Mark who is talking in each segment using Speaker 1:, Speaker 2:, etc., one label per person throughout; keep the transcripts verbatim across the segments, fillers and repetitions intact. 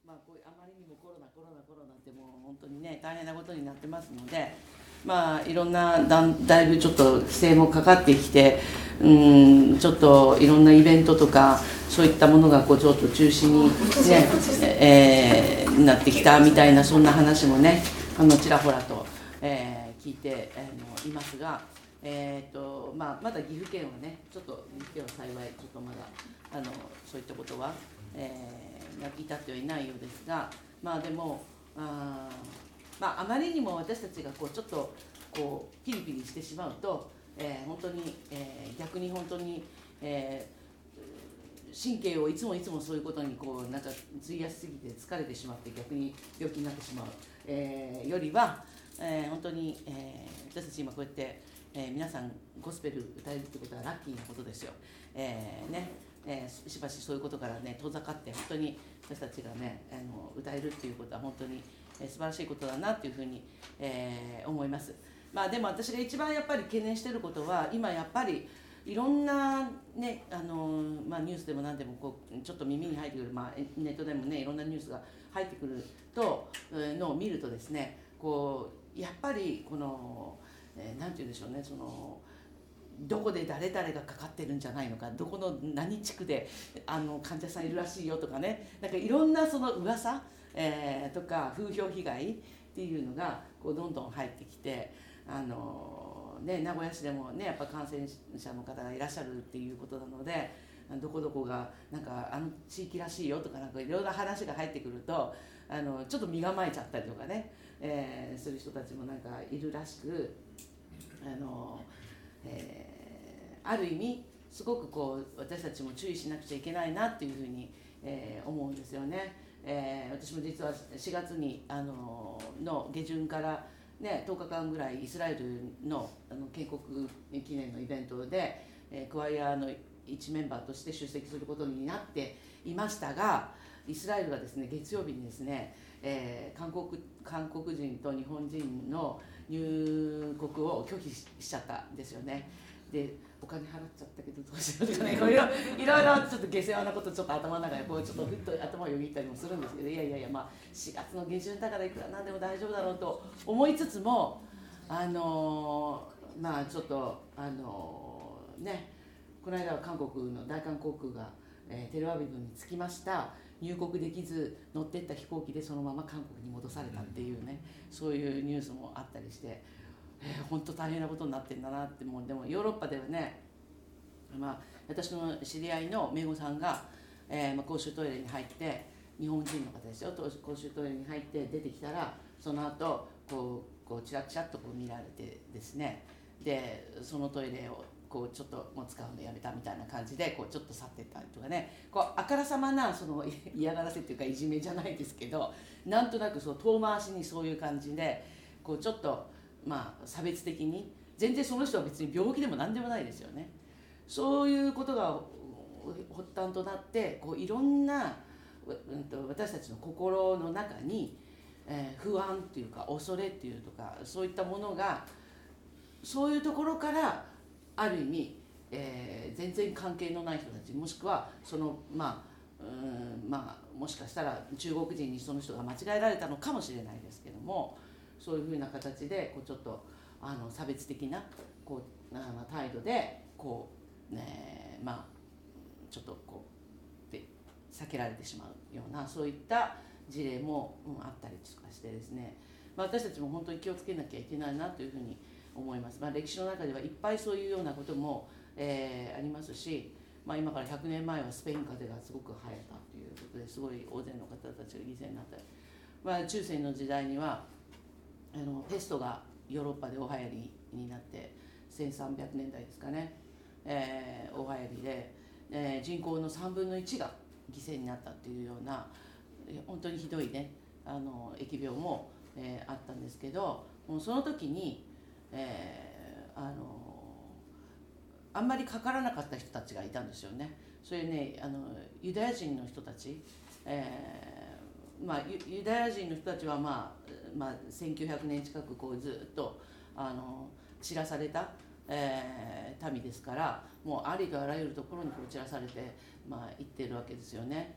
Speaker 1: まあ、こういうあまりにもコロナコロナコロナってもう本当にね大変なことになってますので、まあいろんなだんだいぶちょっと規制もかかってきて、うんちょっといろんなイベントとかそういったものがこうちょっと中止に、ねえー、なってきたみたいな、そんな話もねあのちらほらと、えー、聞いて、えー、いますが、えーとまあ、まだ岐阜県はねちょっと岐阜県は幸いちょっとまだあのそういったことは、えー至ってはいないようですが、まあでもあ,、まあ、あまりにも私たちがこうちょっとこうピリピリしてしまうと、えー、本当に、えー、逆に本当に、えー、神経をいつもいつもそういうことにこうなんか費やしすぎて疲れてしまって逆に病気になってしまう、えー、よりは、えー、本当に、えー、私たち今こうやって、えー、皆さんゴスペル歌えるってことはラッキーなことですよ。えーねえー、しばしそういうことからね遠ざかって本当に私たちがねあの歌えるっていうことは本当に、えー、素晴らしいことだなというふうに、えー、思います。まあでも私が一番やっぱり懸念していることは今やっぱりいろんなねあの、まあ、ニュースでも何でもこうちょっと耳に入ってくる、まあ、ネットでもねいろんなニュースが入ってくるとのを見るとですねこうやっぱりこの、えー、なんて言うんでしょうねそのどこで誰々がかかってるんじゃないのか、どこの何地区であの患者さんいるらしいよとかね、なんかいろんなその噂、えー、とか風評被害っていうのがこうどんどん入ってきて、あのね、名古屋市でもねやっぱ感染者の方がいらっしゃるっていうことなので、どこどこがなんかあの地域らしいよとかなんかいろいろな話が入ってくるとあのちょっと身構えちゃったりとかね、えー、する人たちもなんかいるらしく、あのえー、ある意味すごくこう私たちも注意しなくちゃいけないなっていうふうに、えー、思うんですよね。えー、私も実はしがつにあのの下旬から、ね、とおかかんぐらいイスラエル の, あの建国記念のイベントで、えー、クワイアの一メンバーとして出席することになっていましたが、イスラエルがですね月曜日にですね、えー、韓国韓国人と日本人の入国を拒否しちゃったんですよね。でお金払っちゃったけどどうしようとかね、いろいろいろいろちょっと下世話なことちょっと頭の中でこうちょっとふっと頭をよぎったりもするんですけど、いやいやいや、まあ、しがつの下旬だからいくらなんでも大丈夫だろうと思いつつも、あのー、まあちょっとあのー、ねこの間は韓国の大韓航空が、えー、テルアビブに着きました。入国できず乗ってった飛行機でそのまま韓国に戻されたっていうね、そういうニュースもあったりして、えー、本当大変なことになってるんだなって。もうでもヨーロッパではね、まあ、私の知り合いの名護さんが、えーまあ、公衆トイレに入って、日本人の方ですよ、公衆トイレに入って出てきたらその後こうこうチラチラっとこう見られてですね、でそのトイレをこうちょっともう使うのやめたみたいな感じでこうちょっと去ってったりとかね、こうあからさまなその嫌がらせっていうかいじめじゃないですけど、なんとなくそう遠回しにそういう感じでこうちょっとまあ差別的に、全然その人は別に病気でも何でもないですよね。そういうことが発端となってこういろんな、うん、と私たちの心の中に、えー、不安っていうか恐れっていうとかそういったものがそういうところからある意味、えー、全然関係のない人たち、もしくはそのまあうんまあもしかしたら中国人にその人が間違えられたのかもしれないですけども、そういうふうな形でこうちょっとあの差別的なこうあ態度でこう、ね、まあちょっとこうで避けられてしまうようなそういった事例も、うん、あったりとかしてですね、まあ、私たちも本当に気をつけなきゃいけないなというふうに思います。まあ、歴史の中ではいっぱいそういうようなことも、えー、ありますし、まあ、今からひゃくねんまえはスペイン風邪がすごく流行ったということですごい大勢の方たちが犠牲になったり、まあ、中世の時代にはあのペストがヨーロッパでお流行りになってせんさんびゃくねんだいですかね、えー、お流行りで、えー、人口のさんぶんのいちが犠牲になったっていうような本当にひどいねあの疫病も、えー、あったんですけど、もうその時に、えー、あのあんまりかからなかった人たちがいたんですよね。そういうねあのユダヤ人の人たち、えーまあ、ユ, ユダヤ人の人たちは、まあまあ、せんきゅうひゃくねん近くこうずっとあの散らされた、えー、民ですから、もうありとあらゆるところにこう散らされて、まあ、行ってるわけですよね。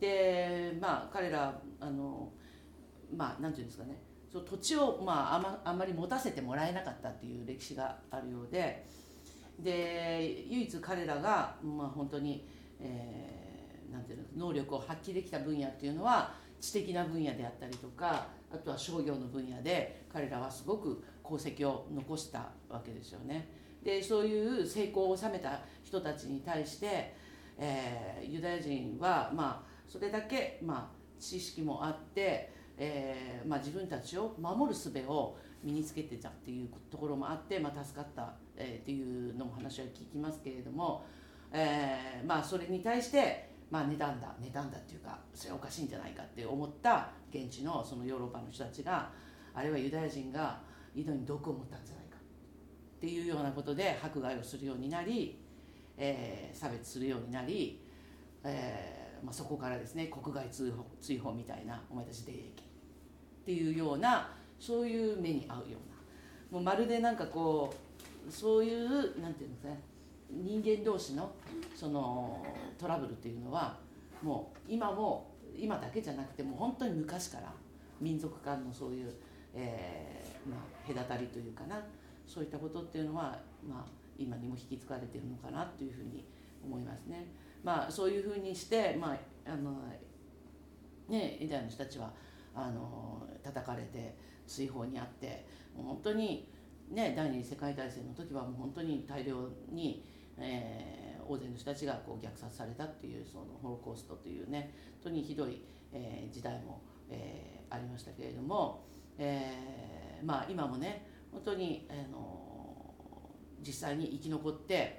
Speaker 1: でまあ彼らあのまあなんていうんですかね、その土地を、まあ、あまあんまり持たせてもらえなかったっていう歴史があるようで、で唯一彼らが、まあ、本当に、えー、なんていうの能力を発揮できた分野っていうのは知的な分野であったりとか、あとは商業の分野で彼らはすごく功績を残したわけですよね。でそういう成功を収めた人たちに対して、えー、ユダヤ人は、まあ、それだけ、まあ、知識もあって、えーまあ、自分たちを守る術を身につけてたっていうところもあって、まあ、助かった、えー、っていうのも話は聞きますけれども、えーまあ、それに対して、まあ、妬んだ妬んだっていうか、それはおかしいんじゃないかって思った現地のそのヨーロッパの人たちが、あれはユダヤ人が井戸に毒を持ったんじゃないかっていうようなことで迫害をするようになり、えー、差別するようになり、えーまあ、そこからですね、国外追放、追放みたいな、お前たち出ていけっていうような、そういう目に遭うような、もうまるでなんかこうそういうなんていうんですかね、人間同士のそのトラブルっていうのはもう今も今だけじゃなくて、もう本当に昔から民族間のそういう、えーまあ、隔たりというかな、そういったことっていうのは、まあ、今にも引き継がれているのかなというふうに思いますね。まあ、そういうふうにして、まああのね、ユダヤの人たちはあの叩かれて追放にあって、もう本当に、ね、第二次世界大戦の時はもう本当に大量に、えー、大勢の人たちがこう虐殺されたっていう、そのホロコーストというね、本当にひどい、えー、時代も、えー、ありましたけれども、えーまあ、今もね本当に、あの実際に生き残って、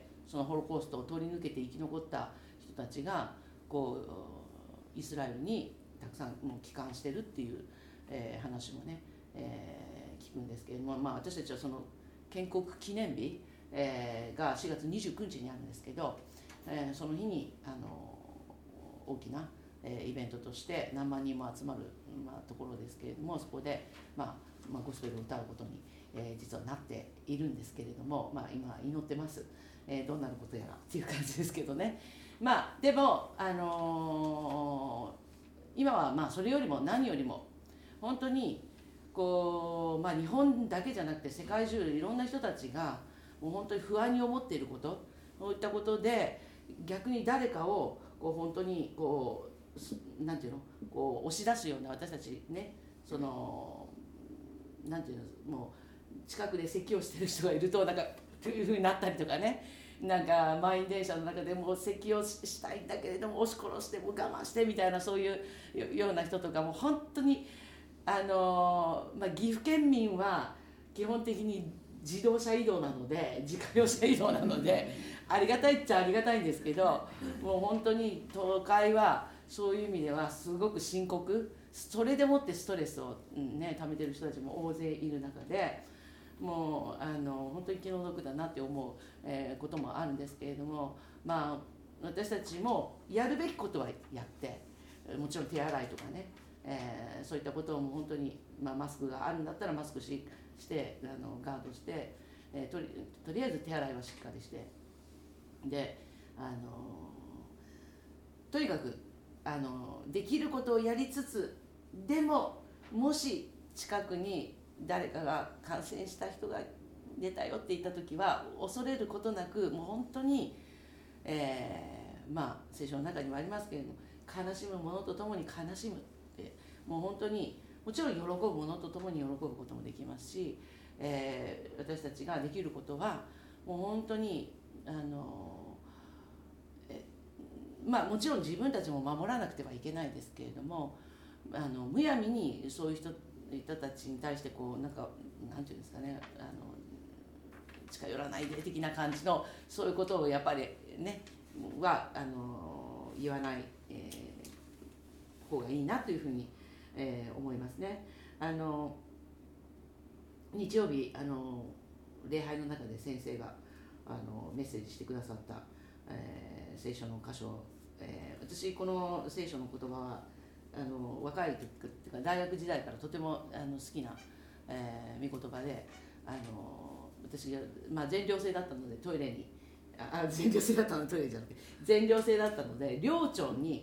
Speaker 1: そのホロコーストを通り抜けて生き残った人たちがこうイスラエルにたくさんもう帰還してるっていう、えー、話もね、えー、聞くんですけれども、まあ、私たちはその建国記念日、えー、がしがつにじゅうくにちにあるんですけど、えー、その日にあの大きな、えー、イベントとして何万人も集まる、まあ、ところですけれども、そこで、まあまあ、ゴスペルを歌うことに、えー、実はなっているんですけれども、まあ、今祈ってます、えー、どうなることやらっていう感じですけどね。まあでも、あのー今はまあそれよりも何よりも本当にこう、まあ、日本だけじゃなくて世界中いろんな人たちがもう本当に不安に思っていること、そういったことで逆に誰かをこう本当にこうなんていうの、こう押し出すような、私たちね、そのなんていうの、もう近くで咳をしてる人がいるとなんかというふうになったりとかね、なんか満員電車の中でもう咳をしたいんだけれども押し殺しても我慢してみたいな、そういうような人とかも本当にあの、まあ、岐阜県民は基本的に自動車移動なので、自家用車移動なのでありがたいっちゃありがたいんですけど、もう本当に都会はそういう意味ではすごく深刻、それでもってストレスを、ね、溜めてる人たちも大勢いる中で、もうあの本当に気の毒だなって思う、えー、こともあるんですけれども、まあ、私たちもやるべきことはやって、もちろん手洗いとかね、えー、そういったことも本当に、まあ、マスクがあるんだったらマスク し, してあのガードして、えー、と, りとりあえず手洗いはしっかりして、であのとにかくあのできることをやりつつ、でももし近くに誰かが感染した人が出たよって言った時は恐れることなく、もう本当に、えー、まあ聖書の中にもありますけれども、悲しむ者とともに悲しむって、もう本当にもちろん喜ぶ者とともに喜ぶこともできますし、えー、私たちができることはもう本当にあのえまあもちろん自分たちも守らなくてはいけないですけれども、あのむやみにそういう人人たちに対してこうなんかなんていうんですかね、あの近寄らないで的な感じのそういうことをやっぱりねはあの言わない、えー、方がいいなというふうに、えー、思いますね。あの日曜日あの礼拝の中で先生があのメッセージしてくださった、えー、聖書の箇所、えー、私この聖書の言葉はあの若い時っていうか大学時代からとてもあの好きな、えー、御言葉で、あの私が、まあ、全寮制だったのでトイレにあ全寮制だったのトイレじゃなくて全寮制だったので寮長に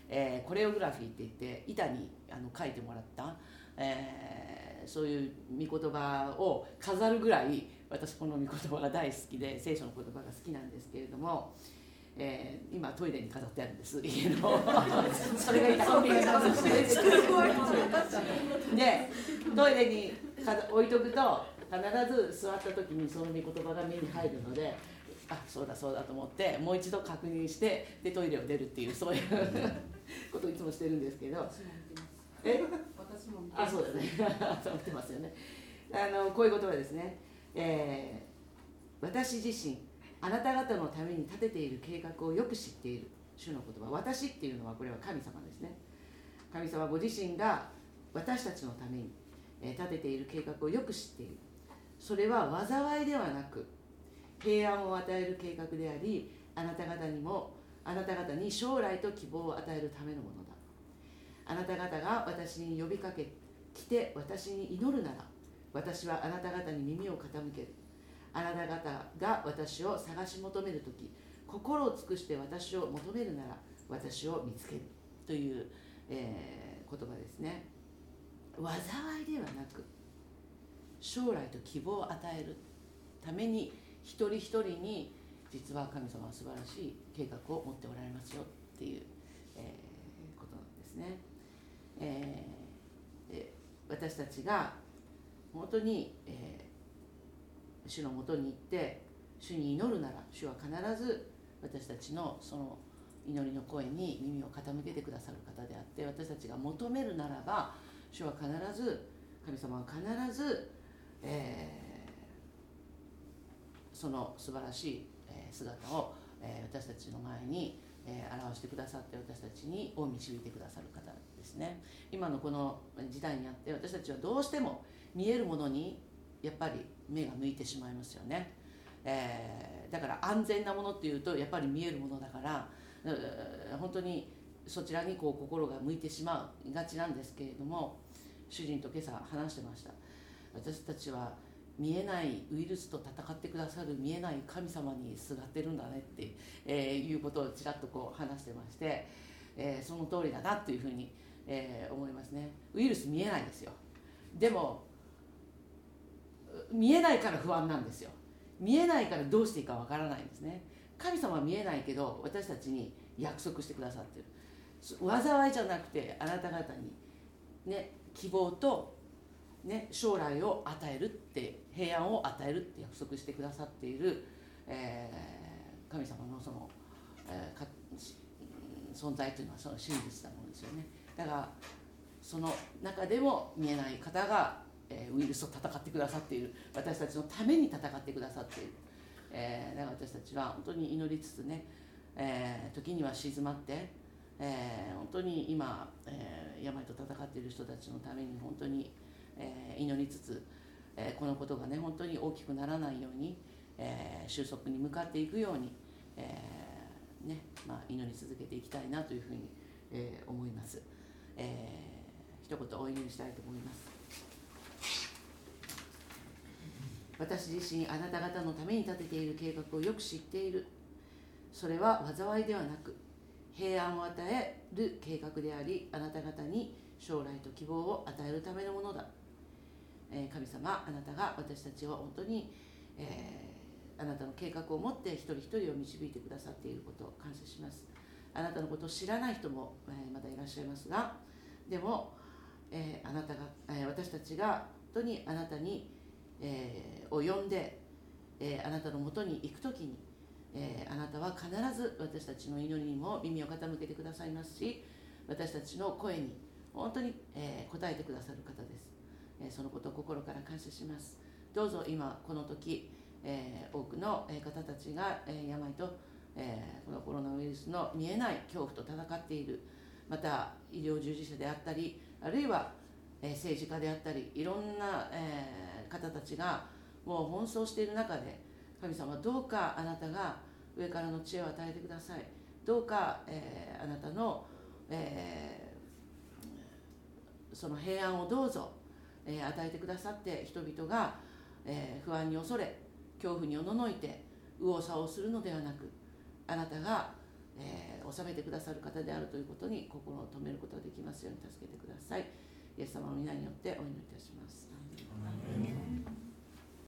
Speaker 1: えー、コレオグラフィーって言って板にあの書いてもらった、えー、そういう御言葉を飾るぐらい私この御言葉が大好きで聖書の言葉が好きなんですけれども、えー、今トイレに飾ってあるんです家のそれが痛くてでトイレに置いとくと必ず座った時にその御言葉が目に入るので、あ、そうだそうだと思ってもう一度確認してでトイレを出るっていうそういうことをいつもしてるんですけど、え、私も見てます。あ、そうだねそう見てますよね。あのこういう言葉ですね、えー、私自身あなた方のために立てている計画をよく知っている。主の言葉、私っていうのはこれは神様ですね。神様ご自身が私たちのために立てている計画をよく知っている。それは災いではなく平安を与える計画であり、あなた方にもあなた方に将来と希望を与えるためのものだ。あなた方が私に呼びかけ来て私に祈るなら、私はあなた方に耳を傾ける。あなた方が私を探し求めるとき、心を尽くして私を求めるなら私を見つけるという、えー、言葉ですね。災いではなく将来と希望を与えるために一人一人に実は神様は素晴らしい計画を持っておられますよっていう、えー、ことなんですね。えー、で私たちが本当に、えー、主のもとに行って主に祈るなら、主は必ず私たちのその祈りの声に耳を傾けてくださる方であって、私たちが求めるならば主は必ず、神様は必ず、えー、その素晴らしい姿を私たちの前に表してくださって、私たちにを導いてくださる方ですね。今のこの時代にあって私たちはどうしても見えるものにやっぱり目が向いてしまいますよね。えー、だから安全なものっていうとやっぱり見えるものだから本当にそちらにこう心が向いてしまいがちなんですけれども、主人と今朝話してました。私たちは見えないウイルスと戦ってくださる見えない神様にすがってるんだねって、えー、いうことをちらっとこう話してまして、えー、その通りだなというふうに、えー、思いますね。ウイルス見えないですよ。でも見えないから不安なんですよ。見えないからどうしていいかわからないんですね。神様は見えないけど私たちに約束してくださってる。災いじゃなくてあなた方に、ね、希望と、ね、将来を与えるって、平安を与えるって約束してくださっている、えー、神様のその、えー、か存在というのはその真実なものですよね。だからその中でも見えない方が、えー、ウイルスと戦ってくださっている、私たちのために戦ってくださっている。えー、だから私たちは本当に祈りつつね、えー、時には静まって、えー、本当に今、えー、病と戦っている人たちのために本当に、えー、祈りつつ、えー、このことがね本当に大きくならないように、えー、収束に向かっていくように、えーねまあ、祈り続けていきたいなというふうに、えー、思います。えー、一言お祈りしたいと思います。私自身あなた方のために立てている計画をよく知っている。それは災いではなく平安を与える計画であり、あなた方に将来と希望を与えるためのものだ。えー、神様、あなたが私たちを本当に、えー、あなたの計画を持って一人一人を導いてくださっていることを感謝します。あなたのことを知らない人も、えー、まだいらっしゃいますが、でも、えー、あなたが、えー、私たちが本当にあなたにえー、を呼んで、えー、あなたのもとに行くときに、えー、あなたは必ず私たちの祈りにも耳を傾けてくださいますし、私たちの声に本当に、えー、応えてくださる方です。えー、そのことを心から感謝します。どうぞ今この時、えー、多くの方たちが、えー、病と、えー、このコロナウイルスの見えない恐怖と戦っている、また医療従事者であったり、あるいは、えー、政治家であったり、いろんな、えー方たちがもう奔走している中で、神様どうかあなたが上からの知恵を与えてください。どうか、えー、あなたの、えー、その平安をどうぞ、えー、与えてくださって、人々が、えー、不安に恐れ恐怖におののいて右往左往するのではなく、あなたが、 えー、収めてくださる方であるということに心を止めることができますように助けてください。イエス様の皆によってお祈りいたします。